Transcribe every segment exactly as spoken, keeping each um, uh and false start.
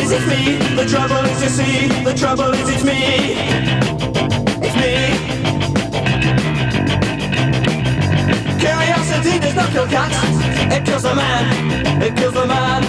is it's me. The trouble is you see. The trouble is it's me. It's me. Curiosity does not kill cats. It kills the man. It kills the man.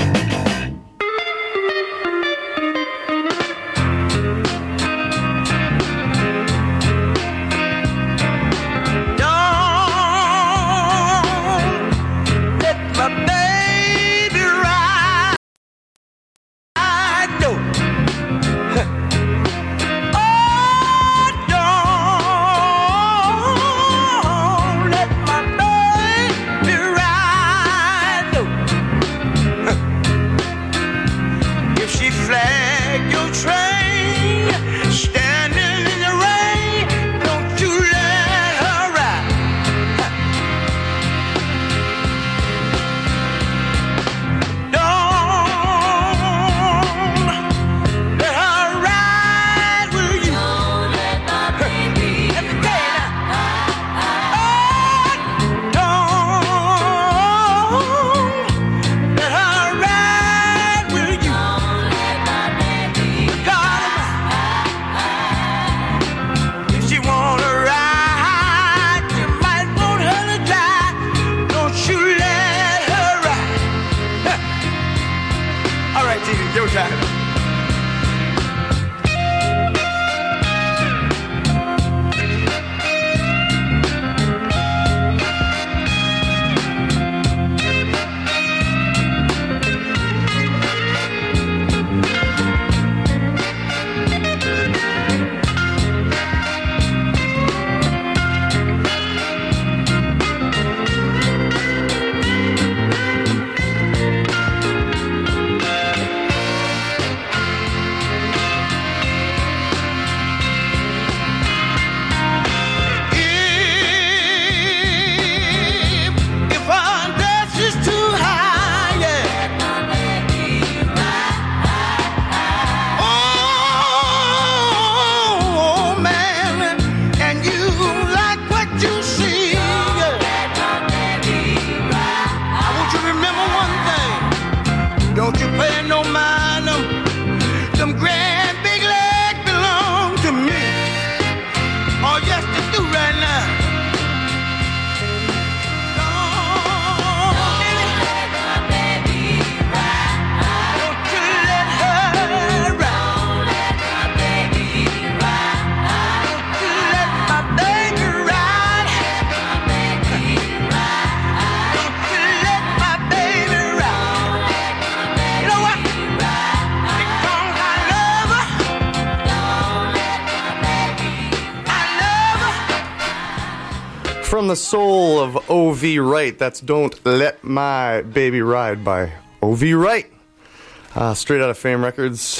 From the soul of O V Wright, that's Don't Let My Baby Ride by O V Wright. Uh, straight out of Fame Records.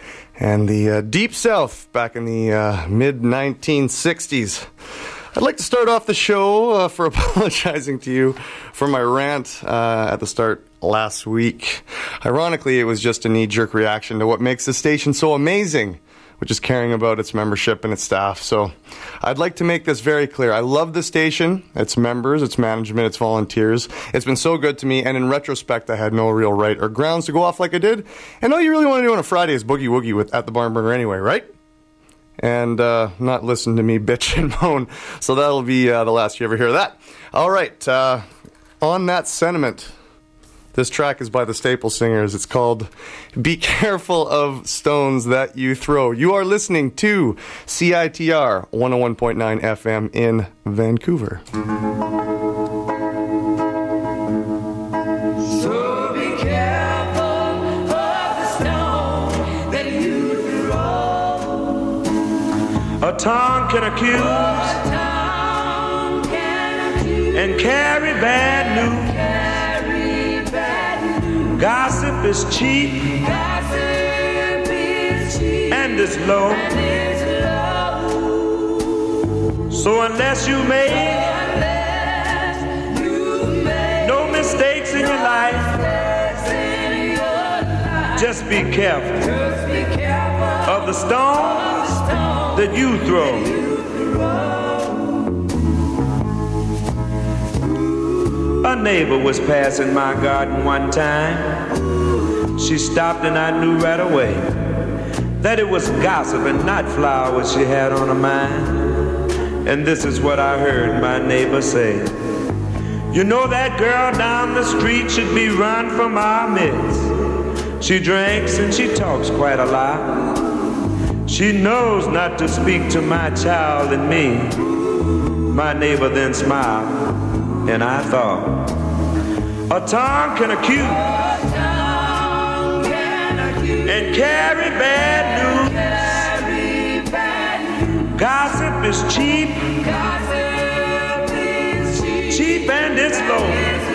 And the uh, Deep South back in the uh, mid nineteen sixties. I'd like to start off the show uh, for apologizing to you for my rant uh, at the start last week. Ironically, it was just a knee-jerk reaction to what makes the station so amazing, which is caring about its membership and its staff. So I'd like to make this very clear. I love the station, its members, its management, its volunteers. It's been so good to me, and in retrospect, I had no real right or grounds to go off like I did. And all you really want to do on a Friday is boogie woogie with at the Barn Burner anyway, right? And uh, not listen to me bitch and moan. So that'll be uh, the last you ever hear of that. All right, uh, on that sentiment, this track is by the Staple Singers. It's called Be Careful of Stones That You Throw. You are listening to C I T R one oh one point nine F M in Vancouver. So be careful of the stone that you throw. A tongue can accuse, A tongue can accuse and carry bad news. Gossip is cheap, Gossip is cheap and it's low. and it's low. So unless you make Unless you make no mistakes in your life, mistakes in your life, just be careful just be careful of the stones stone that you throw. you throw. A neighbor was passing my garden one time. She stopped and I knew right away that it was gossip and not flowers she had on her mind. And this is what I heard my neighbor say. You know that girl down the street should be run from our midst. She drinks and she talks quite a lot. She knows not to speak to my child and me. My neighbor then smiled, and I thought, a tongue can accuse and carry bad news. Gossip is cheap, cheap and it's low.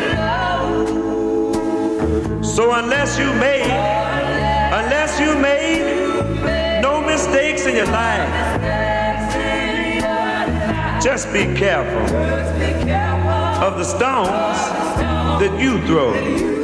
So unless you made, unless you made no mistakes in your life, just be careful of the stones that you throw.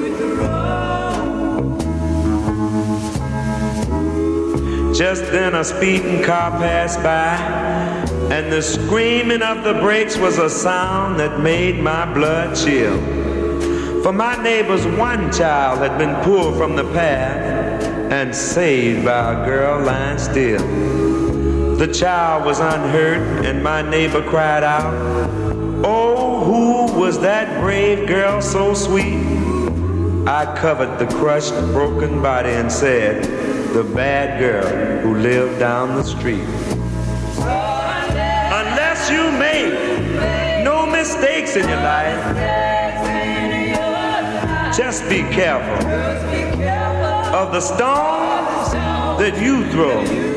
Just then a speeding car passed by, and the screaming of the brakes was a sound that made my blood chill. For my neighbor's one child had been pulled from the path and saved by a girl lying still. The child was unhurt, and my neighbor cried out, oh, who was that brave girl so sweet? I covered the crushed, broken body and said, the bad girl who lived down the street. Unless you make no mistakes in your life, just be careful of the stones that you throw.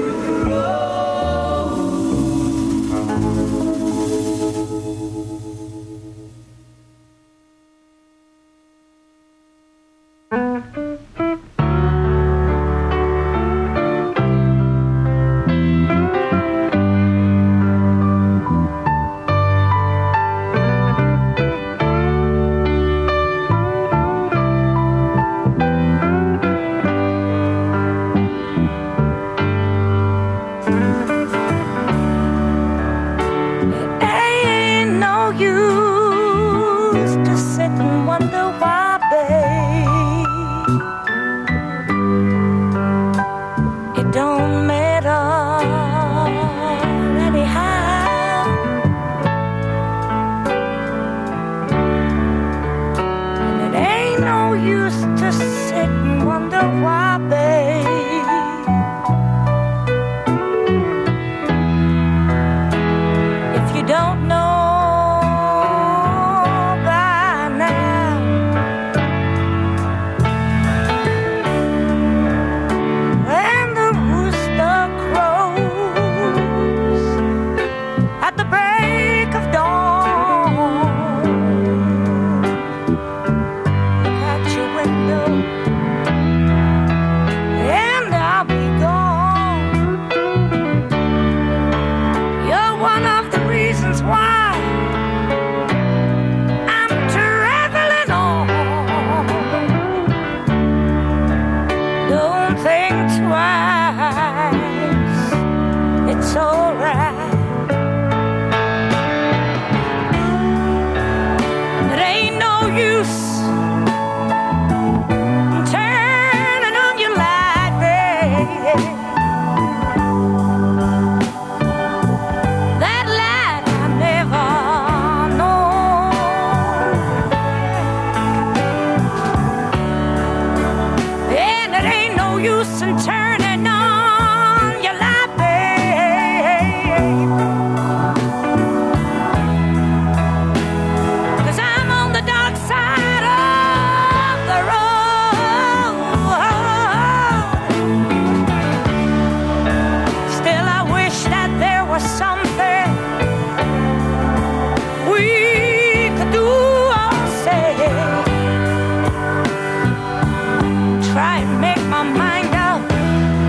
Try and make my mind up.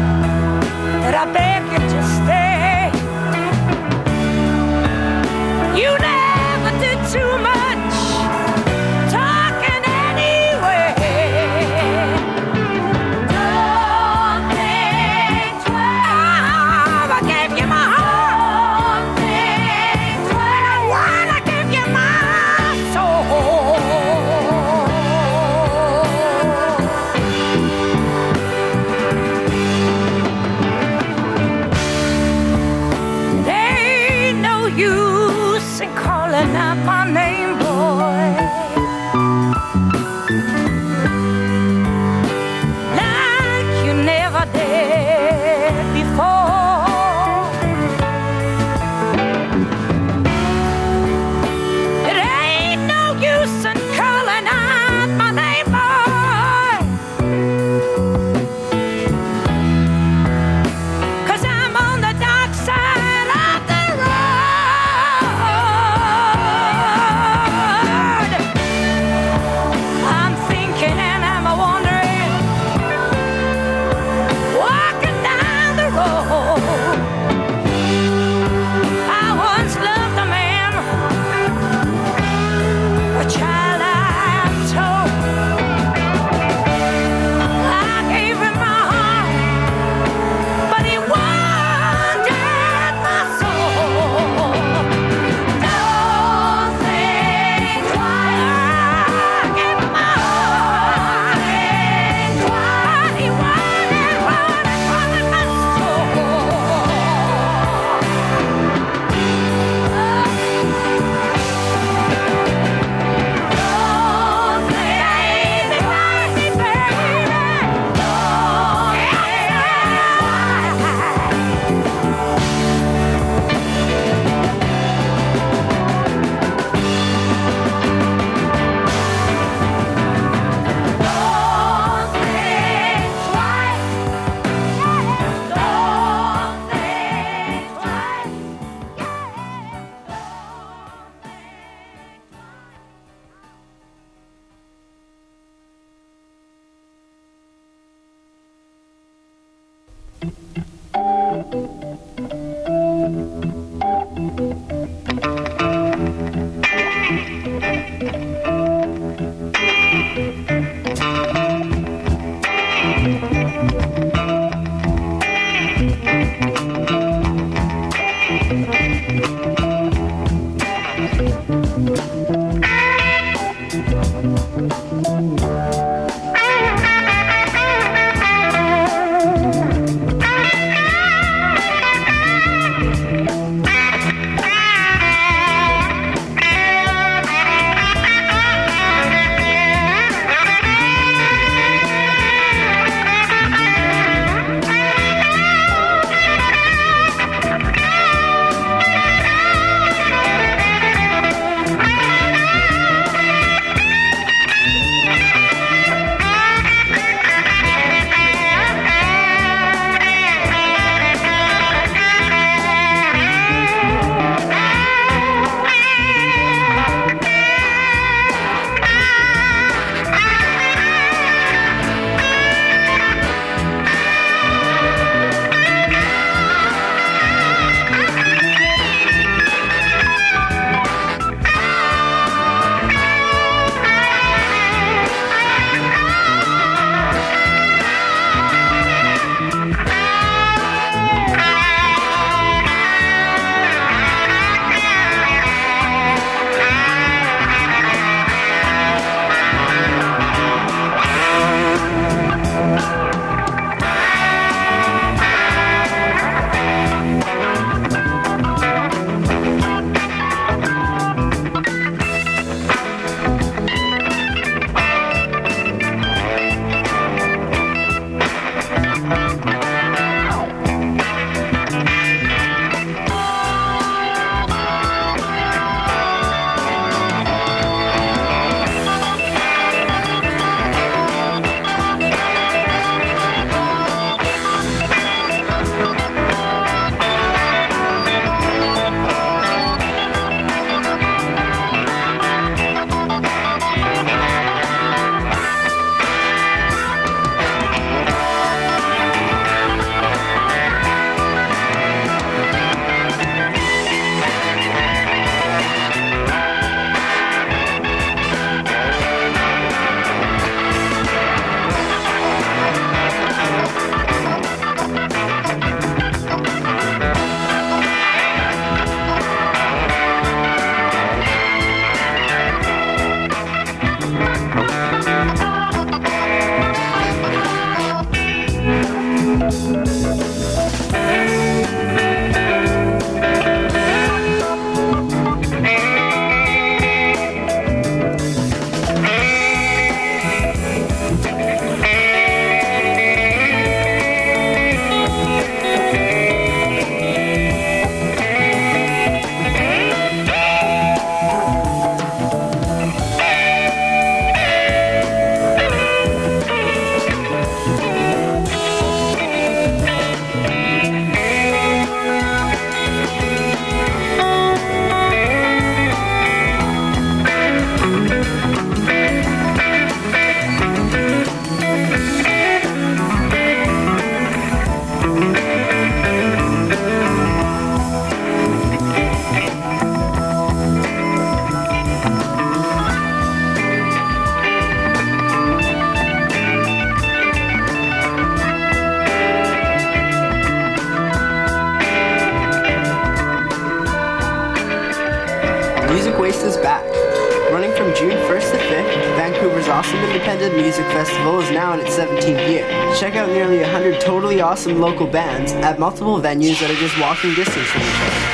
Music Waste is back. Running from June first to fifth, Vancouver's awesome independent music festival is now in its seventeenth year. Check out nearly one hundred totally awesome local bands at multiple venues that are just walking distance from each other.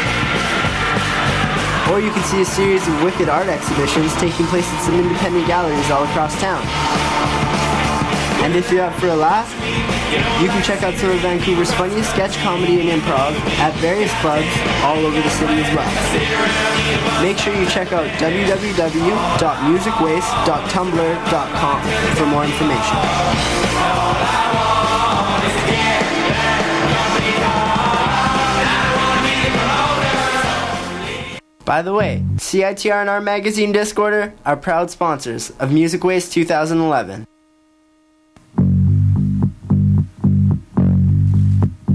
Or you can see a series of wicked art exhibitions taking place at some independent galleries all across town. And if you're up for a laugh, you can check out some of Vancouver's funniest sketch comedy and improv at various clubs all over the city as well. Make sure you check out w w w dot music waste dot tumblr dot com for more information. By the way, C I T R and our magazine Discorder are proud sponsors of Music Waste two thousand eleven.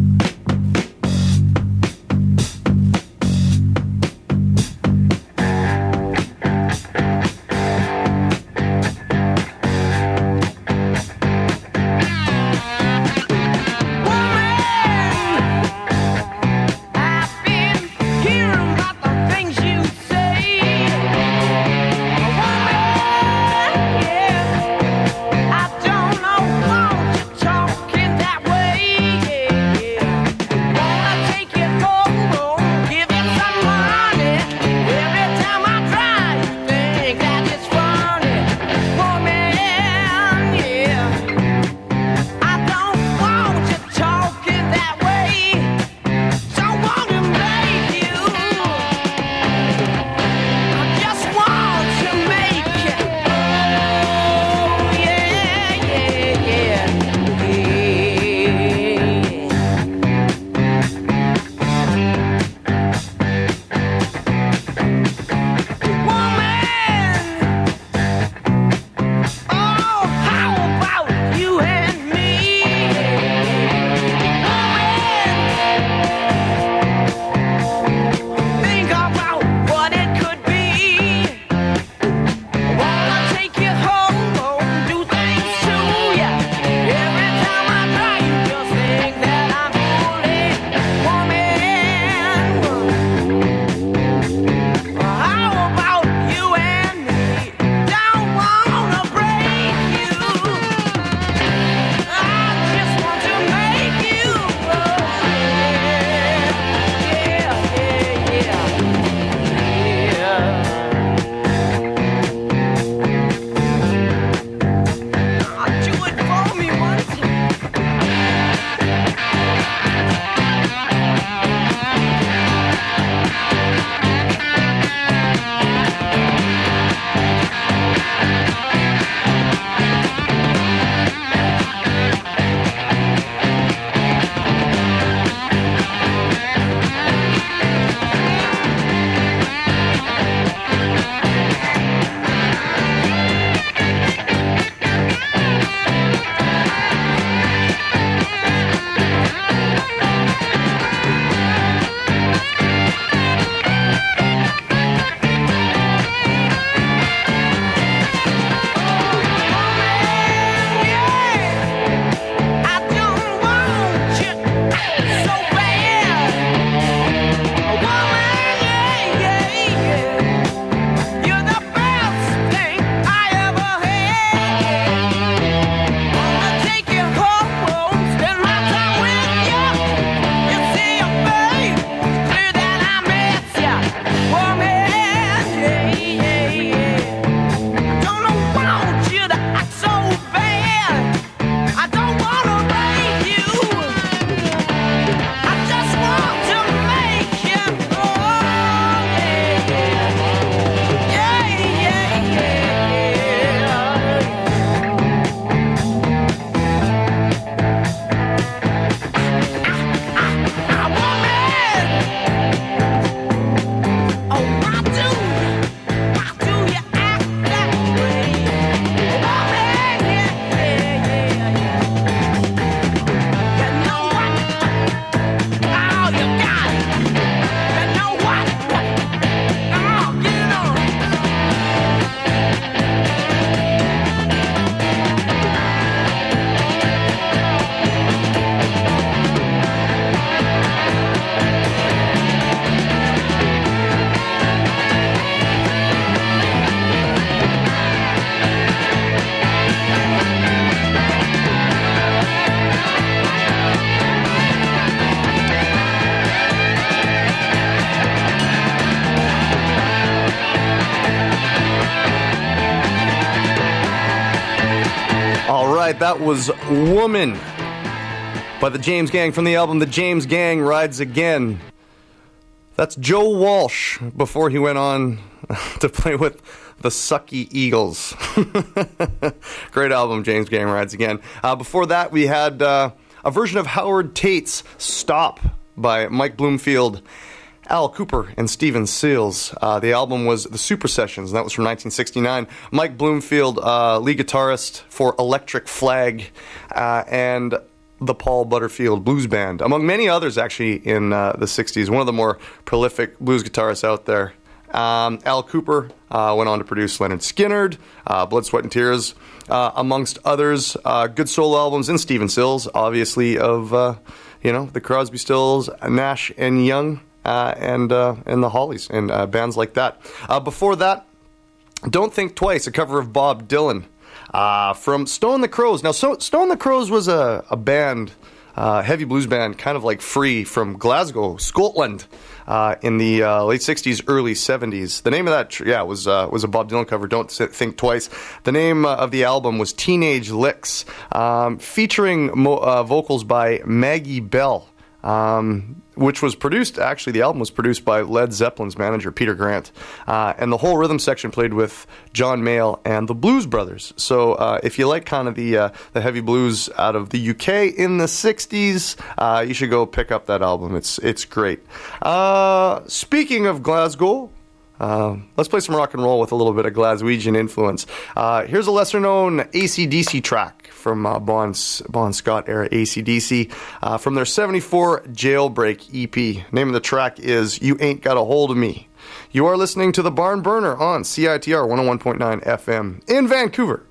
right, that was Woman by the James Gang from the album The James Gang Rides Again. That's Joe Walsh before he went on to play with the Sucky Eagles. Great album, James Gang Rides Again. Uh, before that, we had uh, a version of Howard Tate's Stop by Mike Bloomfield, Al Cooper, and Stephen Seals. Uh, the album was The Super Sessions, and that was from nineteen sixty-nine. Mike Bloomfield, uh, lead guitarist for Electric Flag, uh, and the Paul Butterfield Blues Band, among many others actually in uh, the sixties. One of the more prolific blues guitarists out there. Um, Al Cooper uh, went on to produce Lynyrd Skynyrd, uh, Blood, Sweat and Tears, uh, amongst others. Uh, good solo albums, and Stephen Stills, obviously, of uh, you know the Crosby, Stills, Nash and Young, uh, and uh, and the Hollies, and uh, bands like that. Uh, before that, Don't Think Twice, a cover of Bob Dylan. Uh, from Stone the Crows. Now, so, Stone the Crows was a, a band, uh, heavy blues band, kind of like Free, from Glasgow, Scotland, uh, in the uh, late sixties, early seventies. The name of that, yeah, was uh, was a Bob Dylan cover, Don't Think Twice. The name uh, of the album was Teenage Licks, um, featuring mo- uh, vocals by Maggie Bell. Um, which was produced, actually the album was produced by Led Zeppelin's manager, Peter Grant. Uh, and the whole rhythm section played with John Mayall and the Blues Brothers. So uh, if you like kind of the uh, the heavy blues out of the U K in the sixties, uh, you should go pick up that album. It's, it's great. Uh, speaking of Glasgow, Uh, let's play some rock and roll with a little bit of Glaswegian influence. Uh, here's a lesser-known A C D C track from uh, Bon, bon Scott-era A C D C uh, from their seventy-four Jailbreak E P. Name of the track is You Ain't Got a Hold of Me. You are listening to The Barn Burner on C I T R one oh one point nine F M in Vancouver.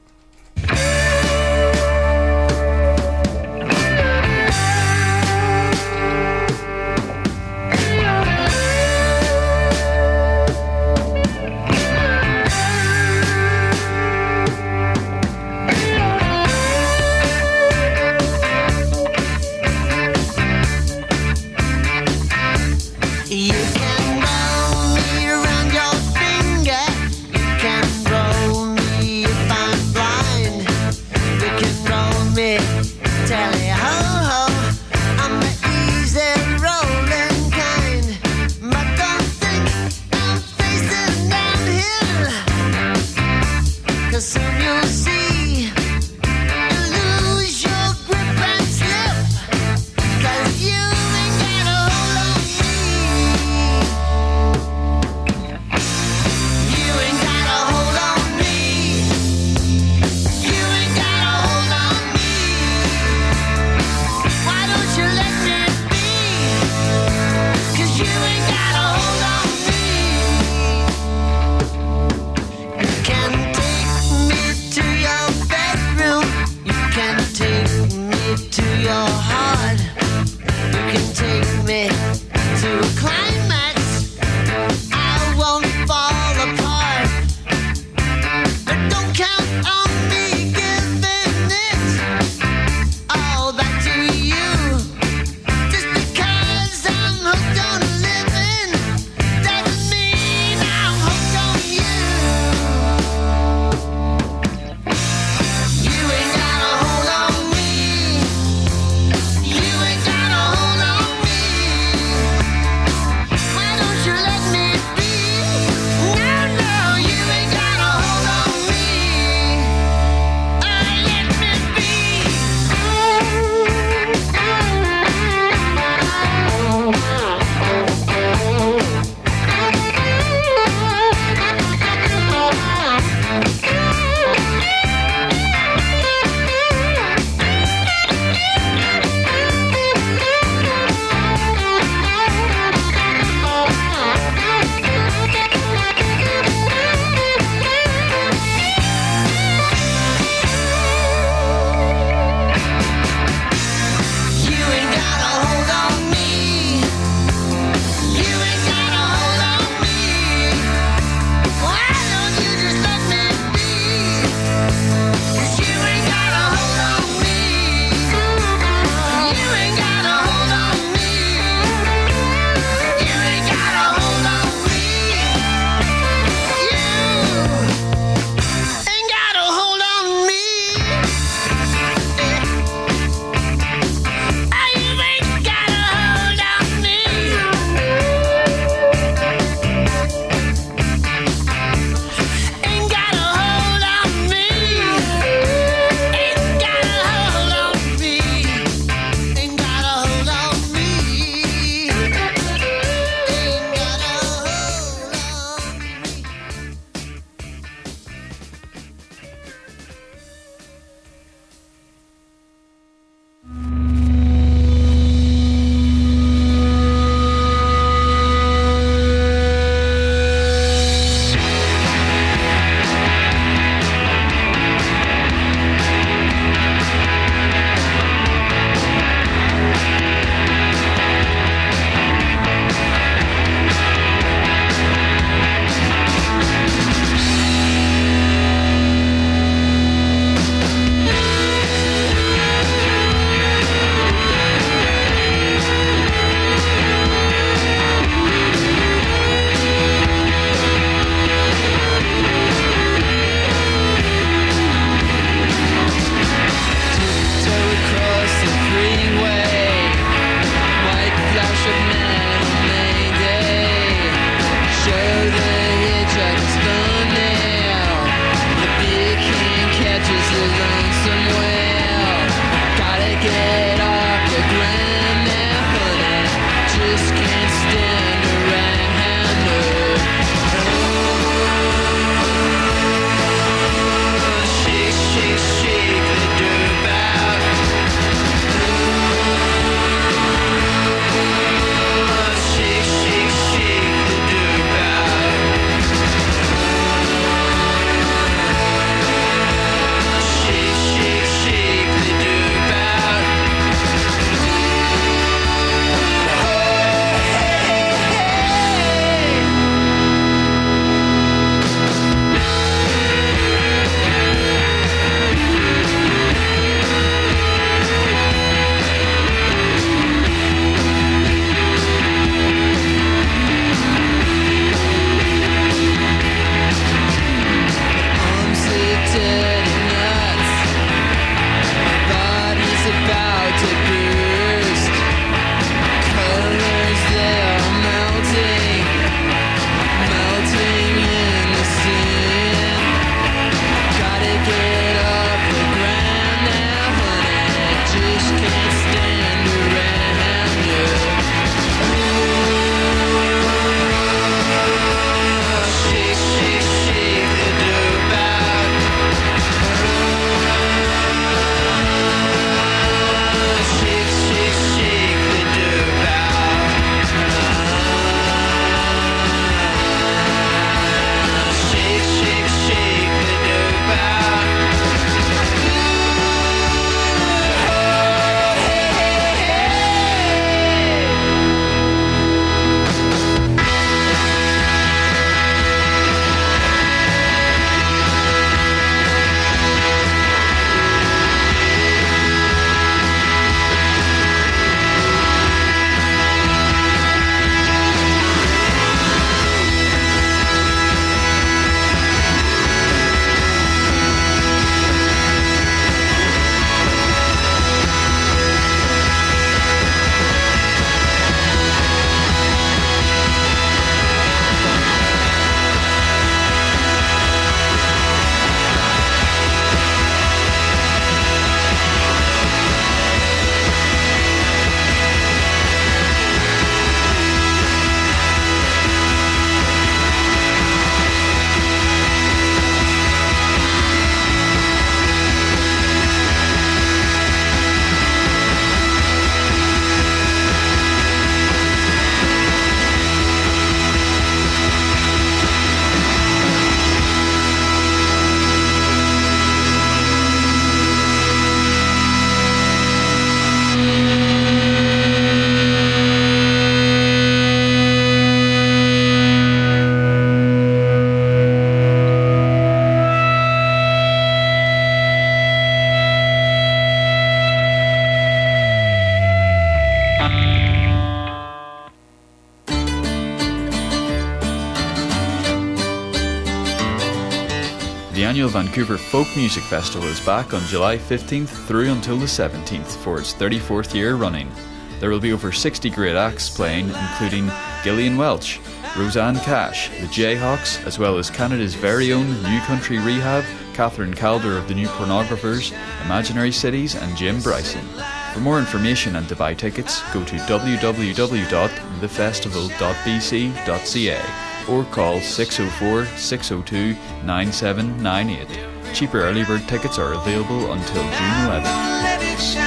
annual Vancouver Folk Music Festival is back on July fifteenth through until the seventeenth for its thirty-fourth year running. There will be over sixty great acts playing, including Gillian Welch, Roseanne Cash, the Jayhawks, as well as Canada's very own New Country Rehab, Catherine Calder of the New Pornographers, Imaginary Cities and Jim Bryson. For more information and to buy tickets, go to w w w dot the festival dot b c dot c a or call six oh four, six oh two, nine seven nine eight. Cheaper early bird tickets are available until June eleventh.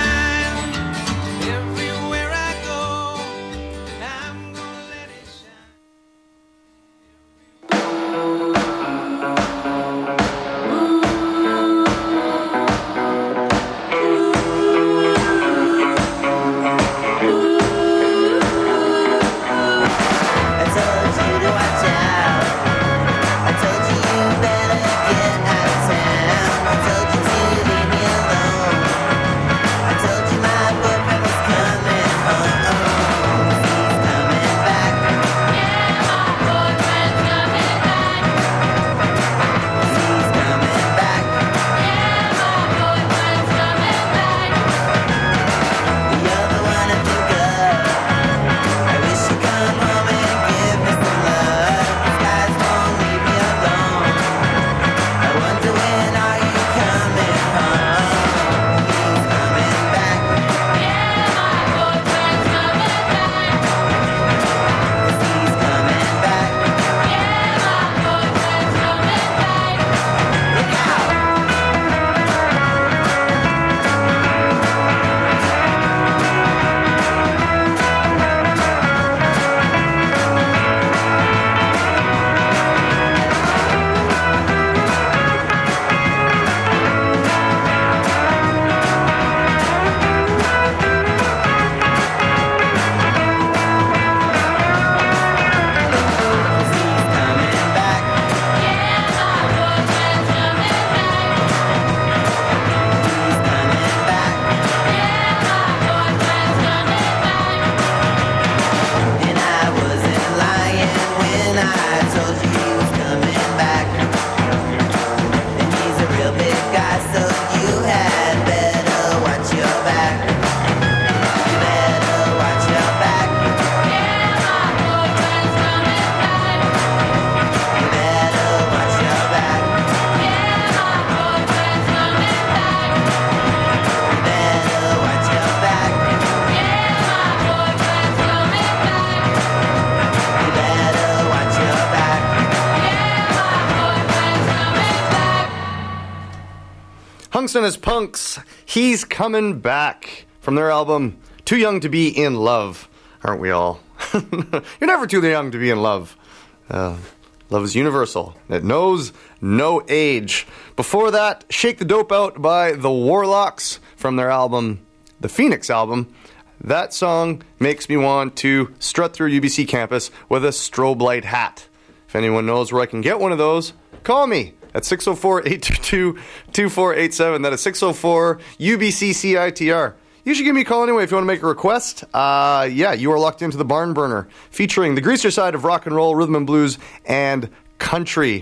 Punks and his Punks, He's Coming Back, from their album Too Young to Be in Love. Aren't we all? You're never too young to be in love. Uh, love is universal. It knows no age. Before that, Shake the Dope Out by the Warlocks from their album, the Phoenix album. That song makes me want to strut through U B C campus with a strobe light hat. If anyone knows where I can get one of those, call me at six oh four, eight two two, two four eight seven. That is six oh four U B C C I T R. You should give me a call anyway if you want to make a request. Uh, yeah, you are locked into the Barn Burner, featuring the greasier side of rock and roll, rhythm and blues, and country.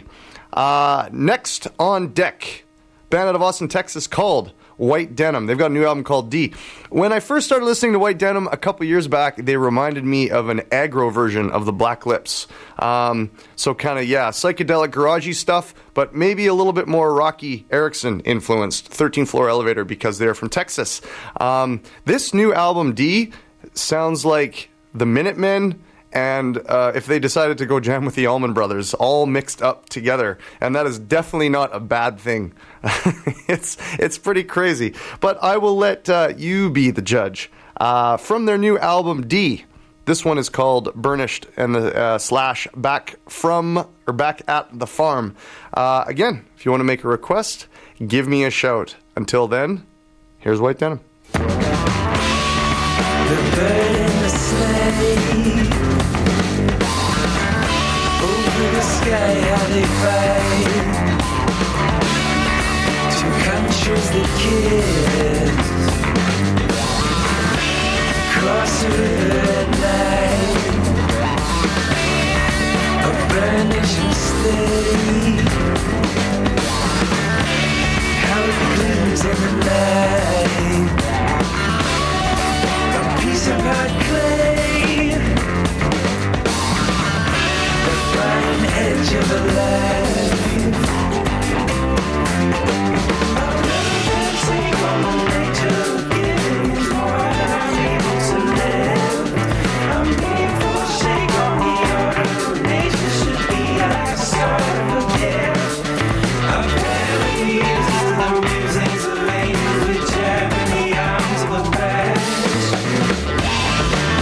Uh, next on deck, band out of Austin, Texas called White Denim. They've got a new album called D. When I first started listening to White Denim a couple years back, they reminded me of an aggro version of the Black Lips. Um, so kind of, yeah, psychedelic garagey stuff, but maybe a little bit more Rocky Erickson influenced thirteenth Floor Elevator because they're from Texas. Um, this new album, D, sounds like the Minutemen and uh, if they decided to go jam with the Allman Brothers, all mixed up together. And that is definitely not a bad thing. it's it's pretty crazy. But I will let uh, you be the judge. Uh, from their new album, D, this one is called Burnished and the uh, slash Back From, or Back at the Farm. Uh, again, if you want to make a request, give me a shout. Until then, here's White Denim. The bird in the sleigh, over the sky how they fly, two countries that kiss, across the river at night, a burnished and steady, in the night. A piece of hot clay, the fine edge of a life. I'll never take all the nature of giving is more than I'm able to live. I'm being for a shake on the order of nature should be at the start of a gift. I'm barely used to the musings of angels which have in the arms of a patch.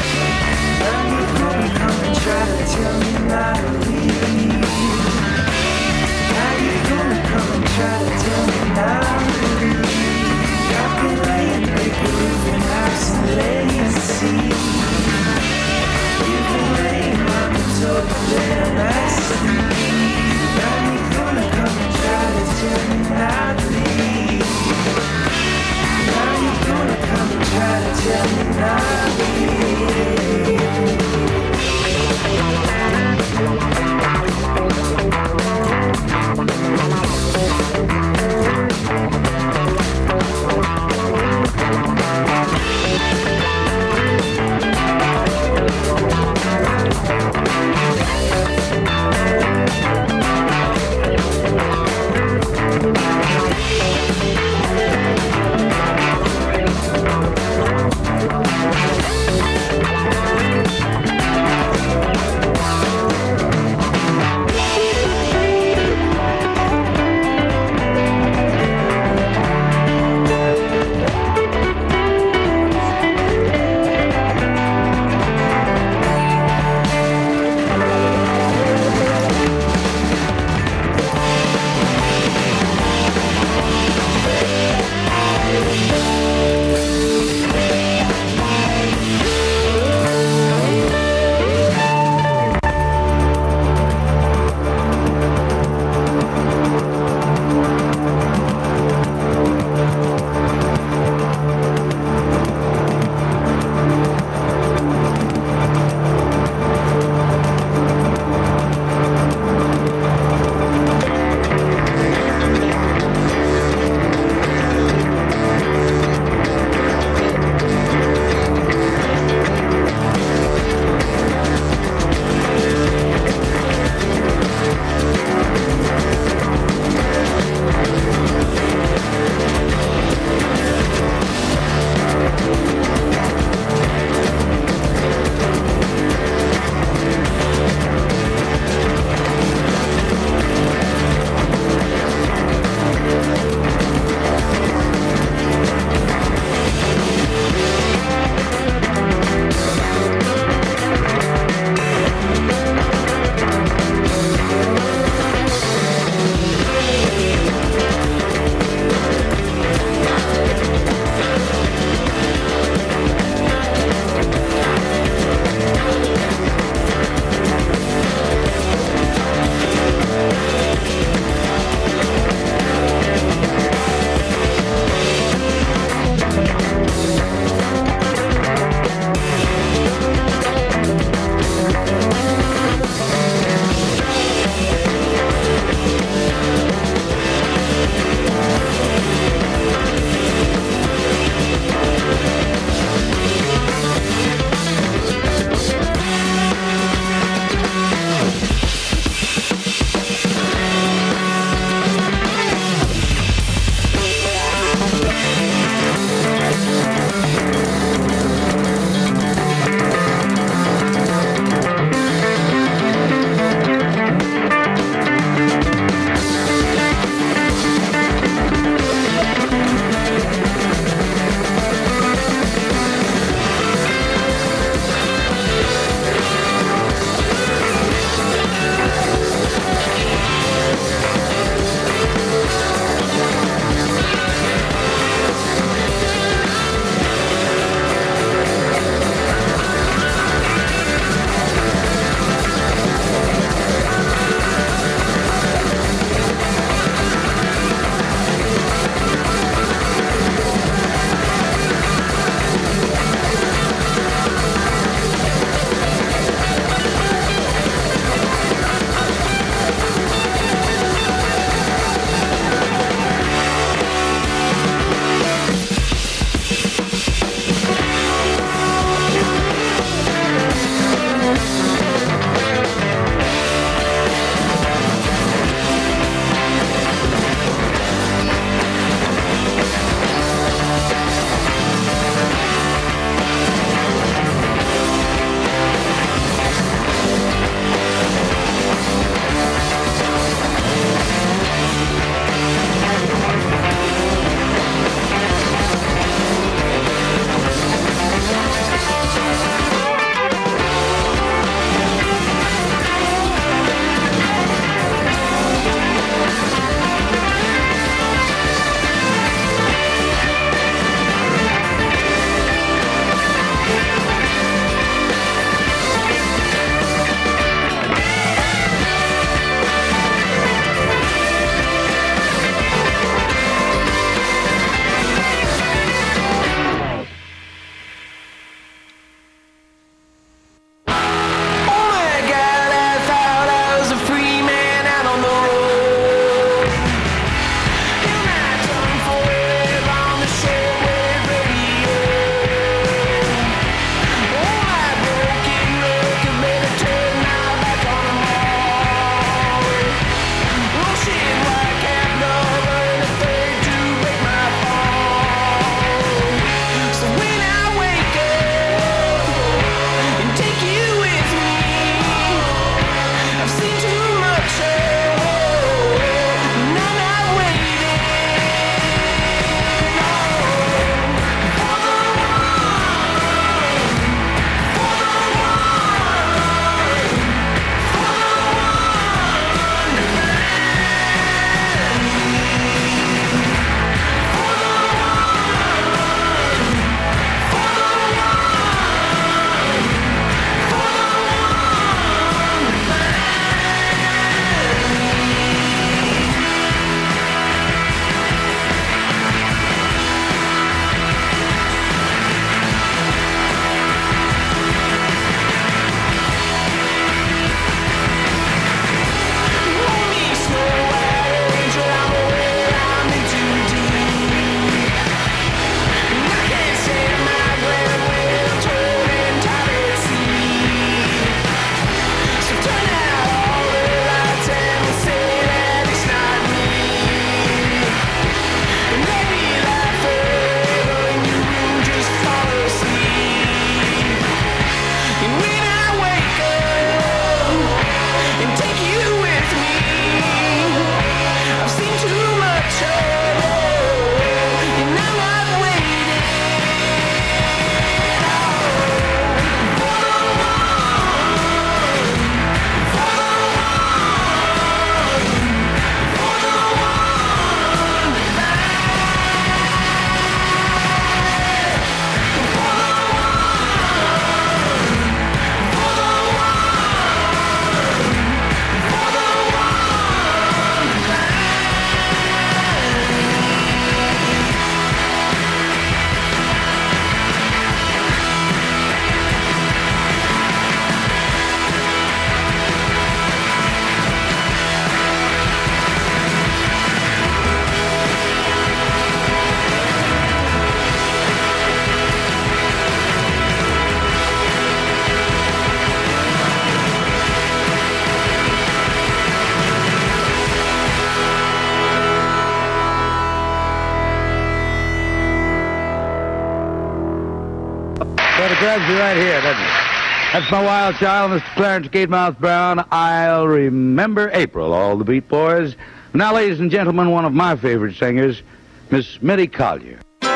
grabs you right here, doesn't it? That's my wild child, Mister Clarence Gatemouth Brown. I'll remember April, all the Beat Boys. Now, ladies and gentlemen, one of my favorite singers, Miss Mitty Collier.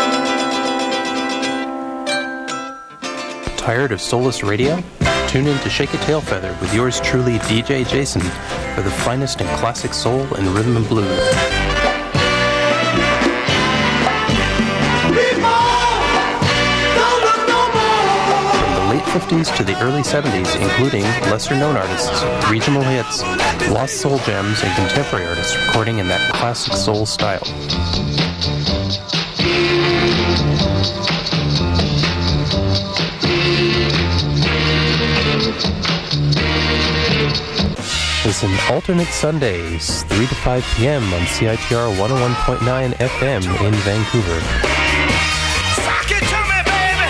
Tired of soulless radio? Tune in to Shake a Tail Feather with yours truly, D J Jason, for the finest in classic soul and rhythm and blues. From the late fifties to the early seventies, including lesser-known artists, regional hits, lost soul gems, and contemporary artists recording in that classic soul style. Listen alternate Sundays, three to five p.m. on C I T R one oh one point nine F M in Vancouver. Sock it to me, baby!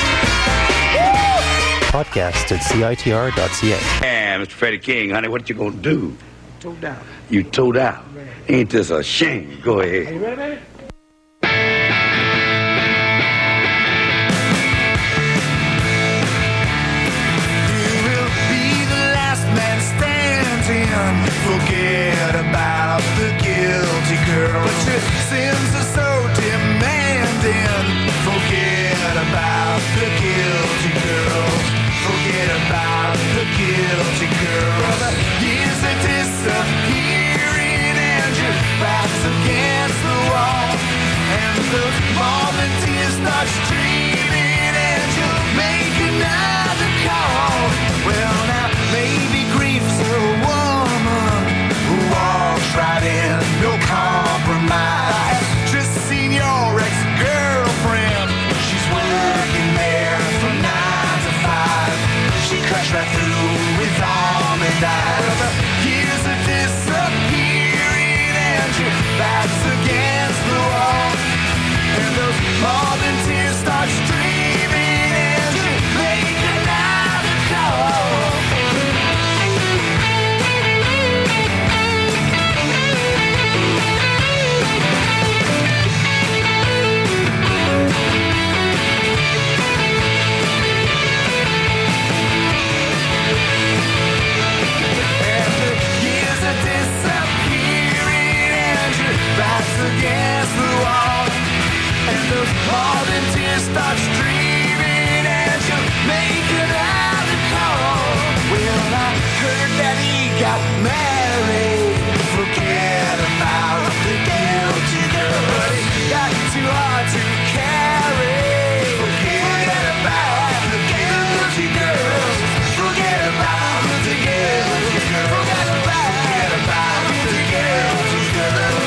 Podcast at C I T R dot C A. Yeah, Mister Freddie King, honey, what you gonna do? Toed out. You toed out? Ain't this a shame? Go ahead. Are you ready, baby? Forget about the guilty girl, but your sins are so demanding. Forget about the guilty girl. Forget about the guilty girl. The years are disappearing and your back's against the wall, and those morning tears start streaming and you make another call. Well, now maybe grief's a woman who walks right in, no compromise. Just seen your ex-girlfriend. She's working there from nine to five. She crashed right through with arm and eyes. The years are disappearing and your back's against the wall, and those morning tears start streaming and you make another call. Against the wall, and those morning tears start streaming as you make another call. Well, I heard that he got married. Forget about the guilty girl, but it got too hard to carry. Forget about the guilty girls. Forget about the guilty girls. Forget about the guilty girls.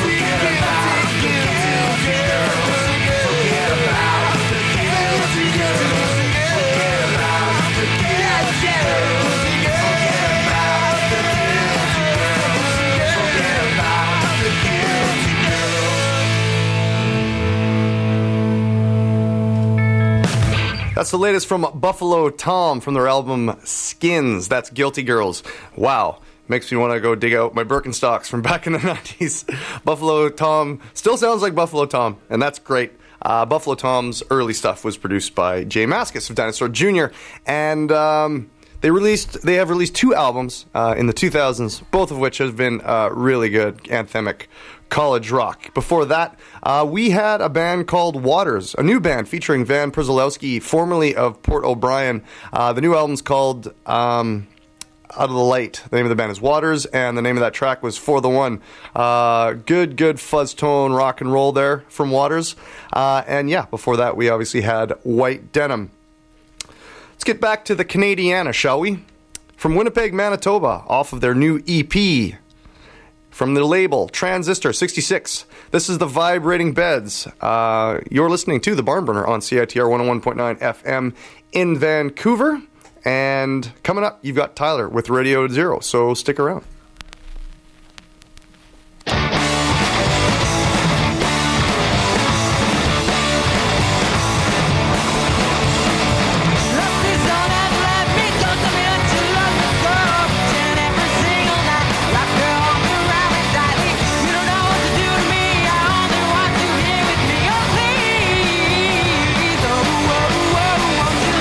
That's the latest from Buffalo Tom from their album Skins. That's Guilty Girls. Wow. Makes me want to go dig out my Birkenstocks from back in the nineties. Buffalo Tom still sounds like Buffalo Tom, and that's great. Uh, Buffalo Tom's early stuff was produced by Jay Mascis of Dinosaur Junior, and um, they released they have released two albums uh, in the two thousands, both of which have been uh, really good, anthemic college rock. Before that, uh, we had a band called Waters, a new band featuring Van Przylowski, formerly of Port O'Brien. Uh, the new album's called Um, Out of the Light. The name of the band is Waters, and the name of that track was For the One. Uh, good, good fuzz tone rock and roll there from Waters. Uh, and yeah, before that, we obviously had White Denim. Let's get back to the Canadiana, shall we? From Winnipeg, Manitoba, off of their new E P. From the label Transistor sixty-six. This is the Vibrating Beds. Uh, you're listening to The Barn Burner on C I T R one oh one point nine F M in Vancouver. And coming up, you've got Tyler with Radio Zero, so stick around. Oh,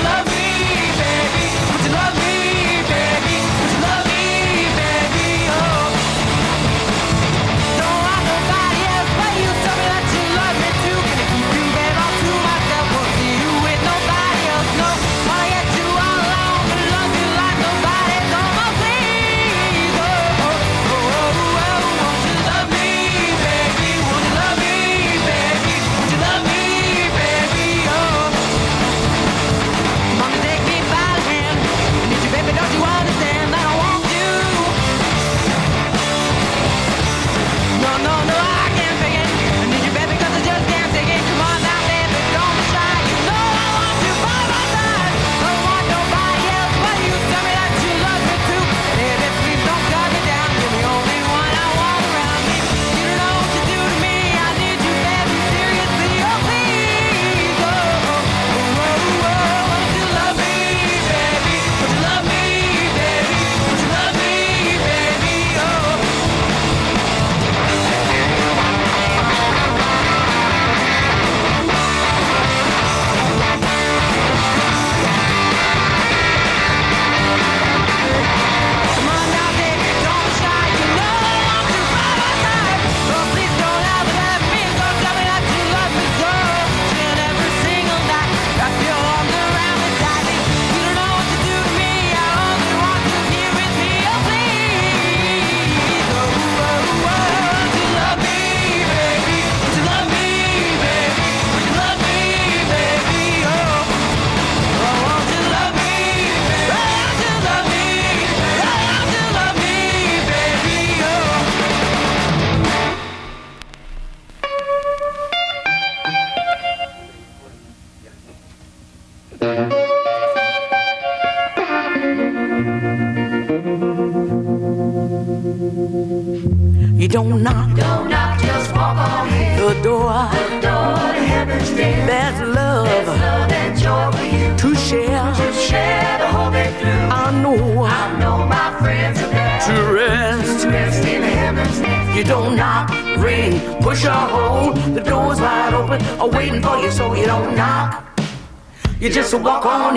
don't knock. Don't knock, just walk on in. The door. The door to heaven's there. There's love. There's love and joy for you. To share. To share the whole day through. I know. I know my friends are there. To rest. To rest in heaven's nest. You don't knock, ring, push or hold. The door's wide open, are waiting for you, so you don't knock. You just walk on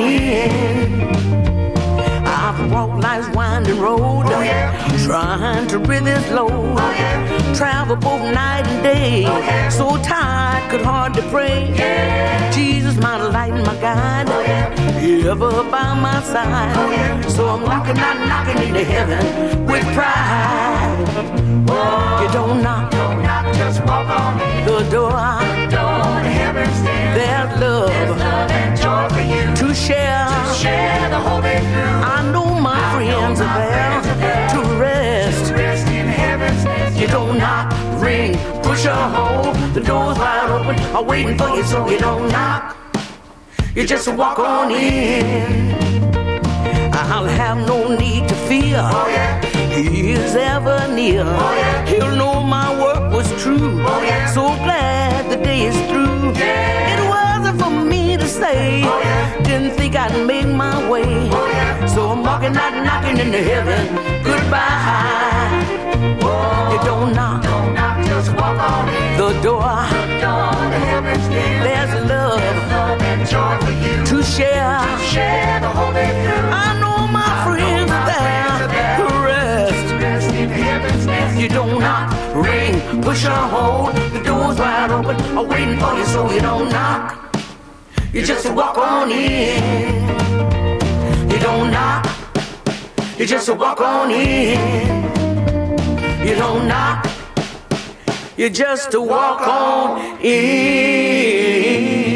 in. I've walked life's winding road, oh, yeah. trying to rid this load. Oh, yeah. Travel both night and day, oh, yeah. so tired could hardly pray. Yeah. Jesus, my light and my guide, oh, yeah. ever by my side. Oh, yeah. So I'm knocking, not knocking into heaven with pride. Whoa. You don't knock, don't knock, just walk on in. The door, the door to heaven's there. There's love, There's love and joy for you. To share, to share the whole day through. I know my I friends, know my are, there friends are there to rest. To rest in heaven's nest. You don't knock, ring, push or hold. The door's wide open, are waiting for you, so you don't knock. You just walk on in. I'll have no need to fear. Oh, yeah. He is ever near. Oh, yeah. He'll know my work was true. Oh, yeah. So glad the day is through. Yeah. It wasn't for me to say. Oh, yeah. Didn't think I'd make my way. Oh, yeah. So I'm walking, not knocking into heaven. Goodbye. Whoa. You don't knock. Don't knock, just walk on in. The door. The door to heaven's there. There's love. There's love and joy for you. To share. To share the whole day through. I know my I friends know my are there. friends are there. To rest. To rest in heaven's nest. You don't knock, ring, push or hold. The door's wide open, are waiting for you, so you don't knock. You just walk on in. You don't knock. You just walk on in. You don't knock. You just walk on in.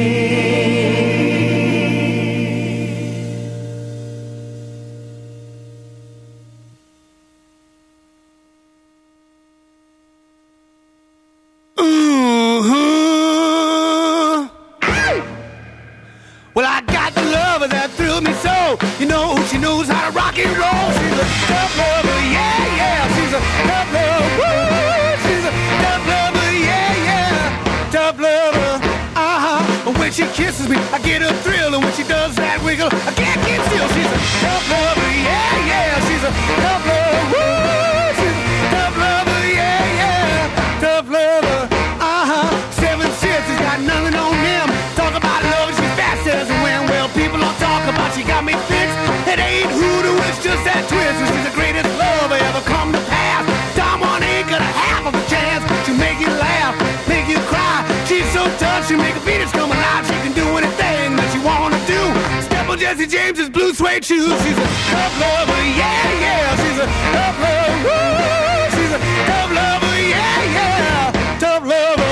Well, I got the lover that thrills me so. You know, she knows how to rock and roll. She's a tough lover, yeah, yeah. She's a tough lover, woo. She's a tough lover, yeah, yeah. Tough lover, uh-huh. When she kisses me, I get a thrill. And when she does that wiggle, I can't keep still. She's a tough lover, yeah, yeah. She's a tough lover, woo. She's a tough lover, yeah, yeah. Tough lover, uh-huh. Seven sisters got nothing on them. Talk about love, she's fast as a wind. Well, people don't talk about she got me fixed. It ain't hoodoo, it's just that twist. She's the greatest love ever come to pass. Someone ain't got a half of a chance to make you laugh, make you cry. She's so tough, she make a fetus come alive. She can do anything that she wanna do. Step on Jesse James's blue suede shoes. She's a tough lover, yeah, yeah. She's a tough lover, woo. She's a tough lover, yeah, yeah. Tough lover.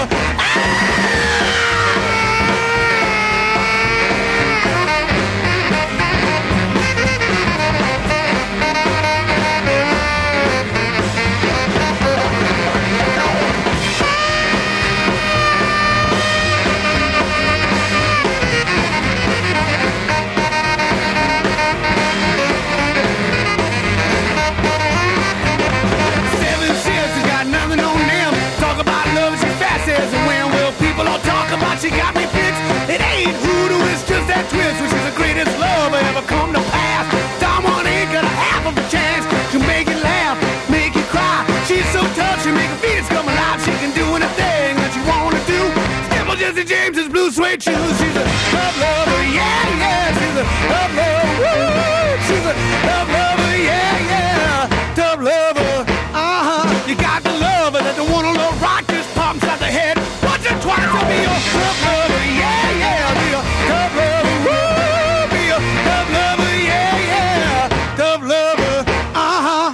She got me fixed. It ain't hoodoo, it's just that twist, which is the greatest love ever come to pass. Someone ain't got a half of a chance to make you laugh, make you cry. She's so tough, she make a fetus come alive. She can do anything that you wanna do. Step on Jesse James's blue suede shoes. She's a tough lover, yeah, yeah. She's a tough lover, woo. She's a tough lover, yeah, yeah. Tough lover, uh-huh. You got the lover that don't wanna love rock, just pop inside the head. Once or twice to be your tough lover, yeah, yeah. Be a tough lover, woo. Be a tough lover, yeah, yeah. Tough lover, uh-huh.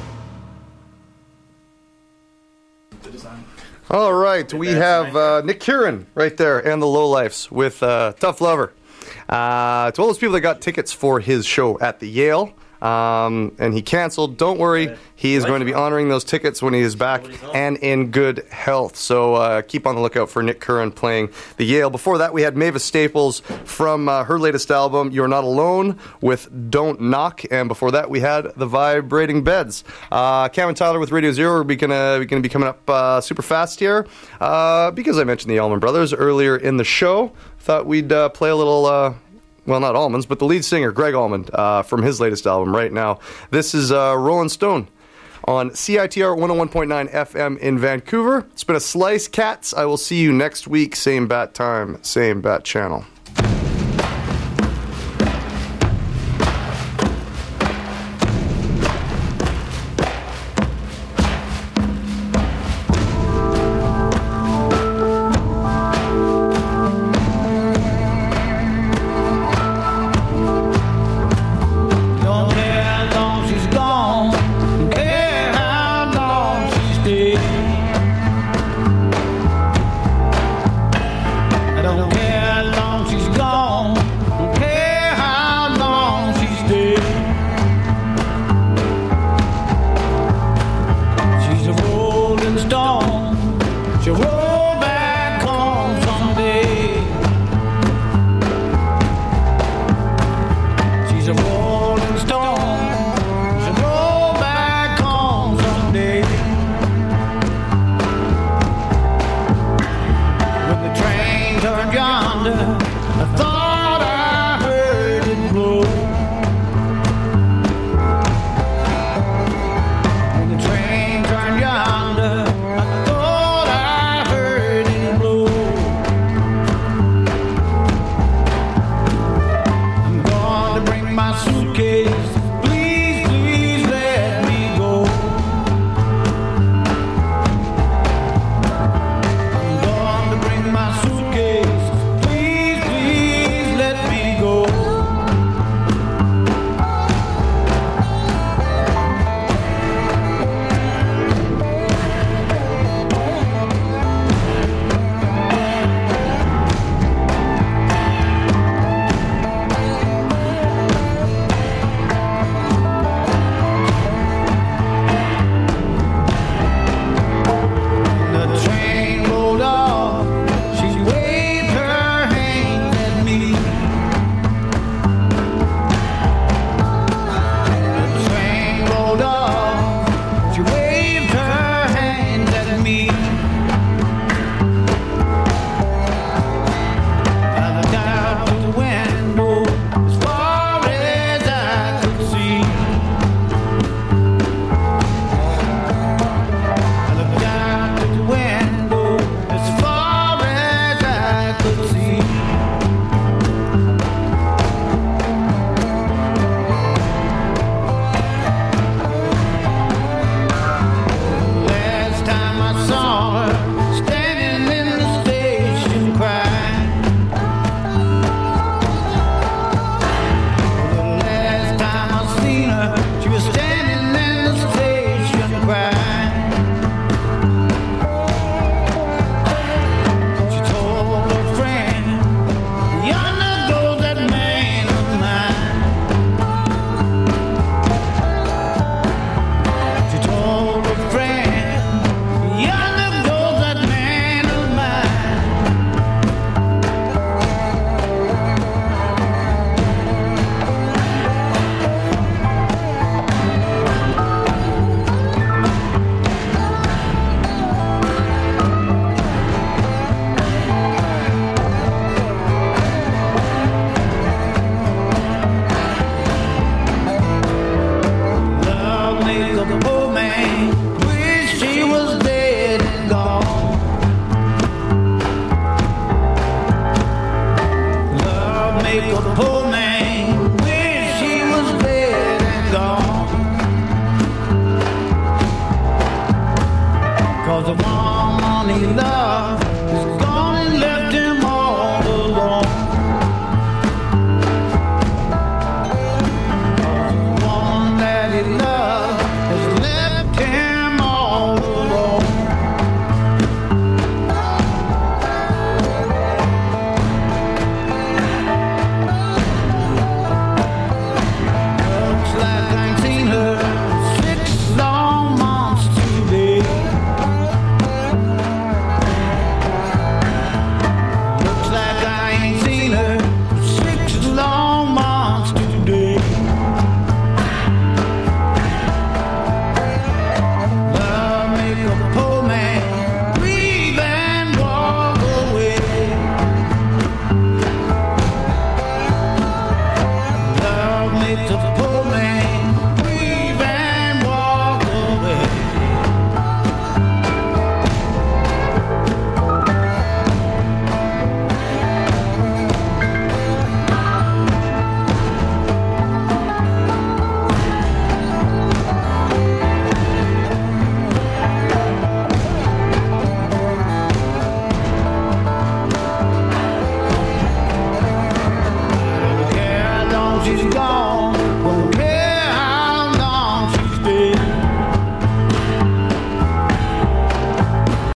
All right, we have uh, Nick Kieran right there and the Lowlifes with uh, Tough Lover. Uh, to all those people that got tickets for his show at the Yale, Um, and he canceled. Don't worry, he is going to be honoring those tickets when he is back and in good health. So uh, keep on the lookout for Nick Curran playing the Yale. Before that, we had Mavis Staples from uh, her latest album, You're Not Alone, with Don't Knock. And before that, we had The Vibrating Beds. Uh, Cam and Tyler with Radio Zero are going to be coming up uh, super fast here. Uh, because I mentioned the Allman Brothers earlier in the show, thought we'd uh, play a little... Uh, Well, not Almonds, but the lead singer, Greg Allman, uh, from his latest album right now. This is uh, Rolling Stone on C I T R one oh one point nine F M in Vancouver. It's been a slice, cats. I will see you next week. Same bat time, same bat channel. My suitcase